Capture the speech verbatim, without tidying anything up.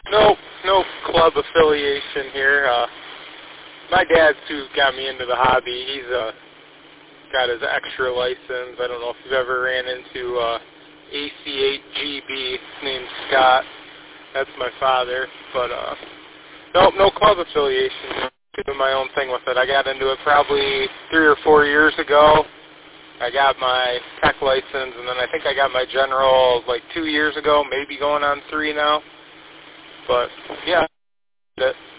No, no club affiliation here. Uh, my dad's who got me into the hobby. He's uh, got his extra license. I don't know if you've ever ran into uh, A C eight G B. His name's Scott. That's my father. But uh, no, no club affiliation. Doing my own thing with it. I got into it probably three or four years ago. I got my tech license, and then I think I got my general like two years ago, maybe going on three now. But yeah, that's it.